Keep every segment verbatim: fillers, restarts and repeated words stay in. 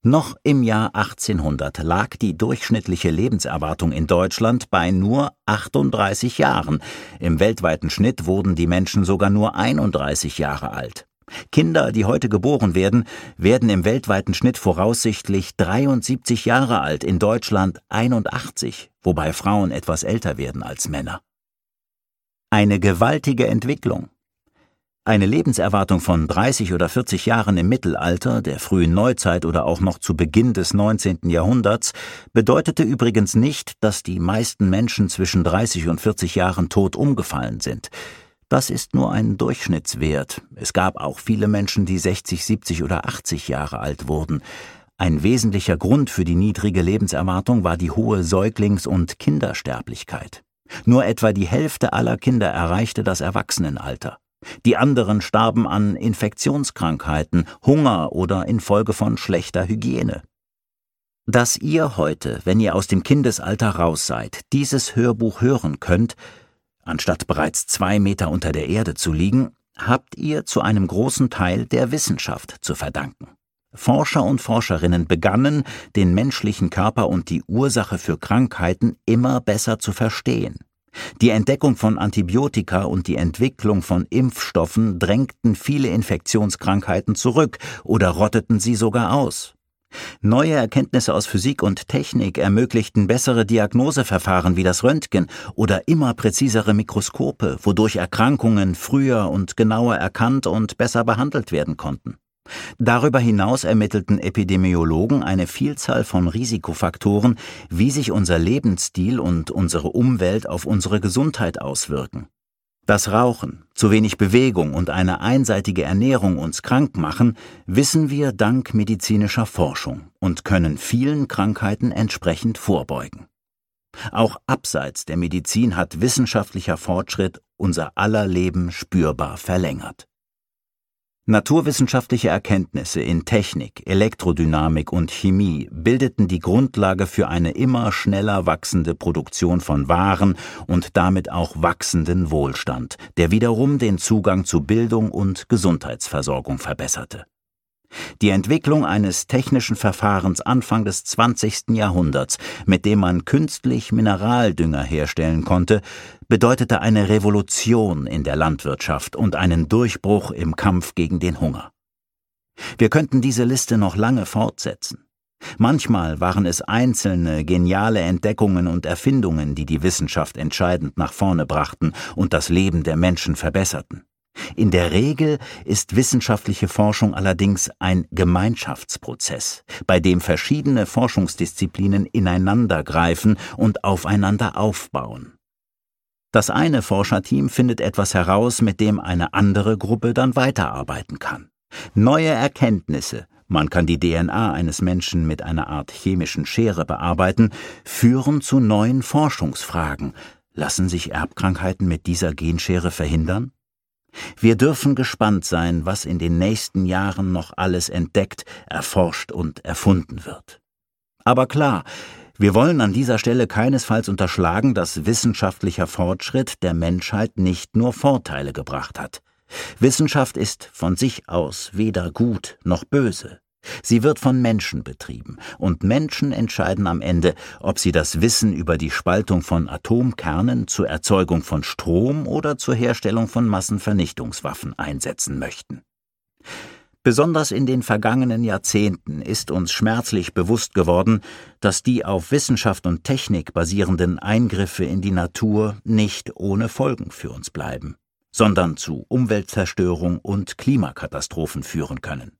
Noch im Jahr achtzehnhundert lag die durchschnittliche Lebenserwartung in Deutschland bei nur achtunddreißig Jahren. Im weltweiten Schnitt wurden die Menschen sogar nur einunddreißig Jahre alt. Kinder, die heute geboren werden, werden im weltweiten Schnitt voraussichtlich dreiundsiebzig Jahre alt, in Deutschland einundachtzig, wobei Frauen etwas älter werden als Männer. Eine gewaltige Entwicklung. Eine Lebenserwartung von dreißig oder vierzig Jahren im Mittelalter, der frühen Neuzeit oder auch noch zu Beginn des neunzehnten Jahrhunderts bedeutete übrigens nicht, dass die meisten Menschen zwischen dreißig und vierzig Jahren tot umgefallen sind. Das ist nur ein Durchschnittswert. Es gab auch viele Menschen, die sechzig, siebzig oder achtzig Jahre alt wurden. Ein wesentlicher Grund für die niedrige Lebenserwartung war die hohe Säuglings- und Kindersterblichkeit. Nur etwa die Hälfte aller Kinder erreichte das Erwachsenenalter. Die anderen starben an Infektionskrankheiten, Hunger oder infolge von schlechter Hygiene. Dass ihr heute, wenn ihr aus dem Kindesalter raus seid, dieses Hörbuch hören könnt, anstatt bereits zwei Meter unter der Erde zu liegen, habt ihr zu einem großen Teil der Wissenschaft zu verdanken. Forscher und Forscherinnen begannen, den menschlichen Körper und die Ursache für Krankheiten immer besser zu verstehen. Die Entdeckung von Antibiotika und die Entwicklung von Impfstoffen drängten viele Infektionskrankheiten zurück oder rotteten sie sogar aus. Neue Erkenntnisse aus Physik und Technik ermöglichten bessere Diagnoseverfahren wie das Röntgen oder immer präzisere Mikroskope, wodurch Erkrankungen früher und genauer erkannt und besser behandelt werden konnten. Darüber hinaus ermittelten Epidemiologen eine Vielzahl von Risikofaktoren, wie sich unser Lebensstil und unsere Umwelt auf unsere Gesundheit auswirken. Dass Rauchen, zu wenig Bewegung und eine einseitige Ernährung uns krank machen, wissen wir dank medizinischer Forschung und können vielen Krankheiten entsprechend vorbeugen. Auch abseits der Medizin hat wissenschaftlicher Fortschritt unser aller Leben spürbar verlängert. Naturwissenschaftliche Erkenntnisse in Technik, Elektrodynamik und Chemie bildeten die Grundlage für eine immer schneller wachsende Produktion von Waren und damit auch wachsenden Wohlstand, der wiederum den Zugang zu Bildung und Gesundheitsversorgung verbesserte. Die Entwicklung eines technischen Verfahrens Anfang des zwanzigsten Jahrhunderts, mit dem man künstlich Mineraldünger herstellen konnte, bedeutete eine Revolution in der Landwirtschaft und einen Durchbruch im Kampf gegen den Hunger. Wir könnten diese Liste noch lange fortsetzen. Manchmal waren es einzelne, geniale Entdeckungen und Erfindungen, die die Wissenschaft entscheidend nach vorne brachten und das Leben der Menschen verbesserten. In der Regel ist wissenschaftliche Forschung allerdings ein Gemeinschaftsprozess, bei dem verschiedene Forschungsdisziplinen ineinandergreifen und aufeinander aufbauen. Das eine Forscherteam findet etwas heraus, mit dem eine andere Gruppe dann weiterarbeiten kann. Neue Erkenntnisse, man kann die D N A eines Menschen mit einer Art chemischen Schere bearbeiten, führen zu neuen Forschungsfragen. Lassen sich Erbkrankheiten mit dieser Genschere verhindern? Wir dürfen gespannt sein, was in den nächsten Jahren noch alles entdeckt, erforscht und erfunden wird. Aber klar, wir wollen an dieser Stelle keinesfalls unterschlagen, dass wissenschaftlicher Fortschritt der Menschheit nicht nur Vorteile gebracht hat. Wissenschaft ist von sich aus weder gut noch böse. Sie wird von Menschen betrieben, und Menschen entscheiden am Ende, ob sie das Wissen über die Spaltung von Atomkernen zur Erzeugung von Strom oder zur Herstellung von Massenvernichtungswaffen einsetzen möchten. Besonders in den vergangenen Jahrzehnten ist uns schmerzlich bewusst geworden, dass die auf Wissenschaft und Technik basierenden Eingriffe in die Natur nicht ohne Folgen für uns bleiben, sondern zu Umweltzerstörung und Klimakatastrophen führen können.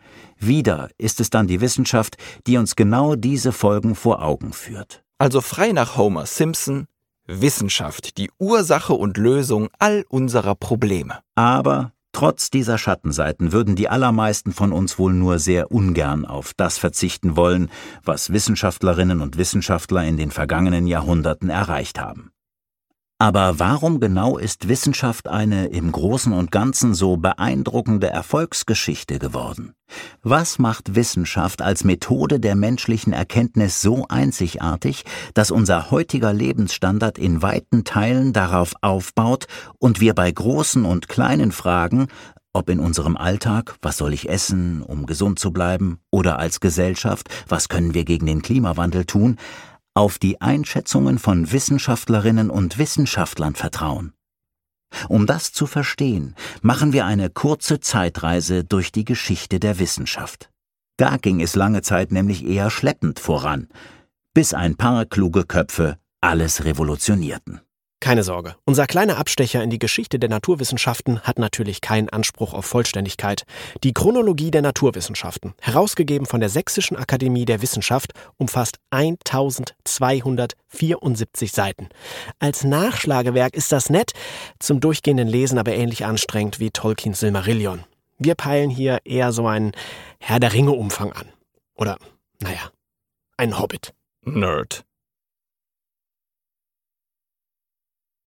Wieder ist es dann die Wissenschaft, die uns genau diese Folgen vor Augen führt. Also frei nach Homer Simpson, Wissenschaft, die Ursache und Lösung all unserer Probleme. Aber trotz dieser Schattenseiten würden die allermeisten von uns wohl nur sehr ungern auf das verzichten wollen, was Wissenschaftlerinnen und Wissenschaftler in den vergangenen Jahrhunderten erreicht haben. Aber warum genau ist Wissenschaft eine im Großen und Ganzen so beeindruckende Erfolgsgeschichte geworden? Was macht Wissenschaft als Methode der menschlichen Erkenntnis so einzigartig, dass unser heutiger Lebensstandard in weiten Teilen darauf aufbaut und wir bei großen und kleinen Fragen, Ob in unserem Alltag, was soll ich essen, um gesund zu bleiben, oder als Gesellschaft, was können wir gegen den Klimawandel tun, auf die Einschätzungen von Wissenschaftlerinnen und Wissenschaftlern vertrauen. Um das zu verstehen, machen wir eine kurze Zeitreise durch die Geschichte der Wissenschaft. Da ging es lange Zeit nämlich eher schleppend voran, bis ein paar kluge Köpfe alles revolutionierten. Keine Sorge, unser kleiner Abstecher in die Geschichte der Naturwissenschaften hat natürlich keinen Anspruch auf Vollständigkeit. Die Chronologie der Naturwissenschaften, herausgegeben von der Sächsischen Akademie der Wissenschaft, umfasst eintausendzweihundertvierundsiebzig Seiten. Als Nachschlagewerk ist das nett, zum durchgehenden Lesen aber ähnlich anstrengend wie Tolkiens Silmarillion. Wir peilen hier eher so einen Herr der Ringe-Umfang an. Oder, naja, einen Hobbit. Nerd.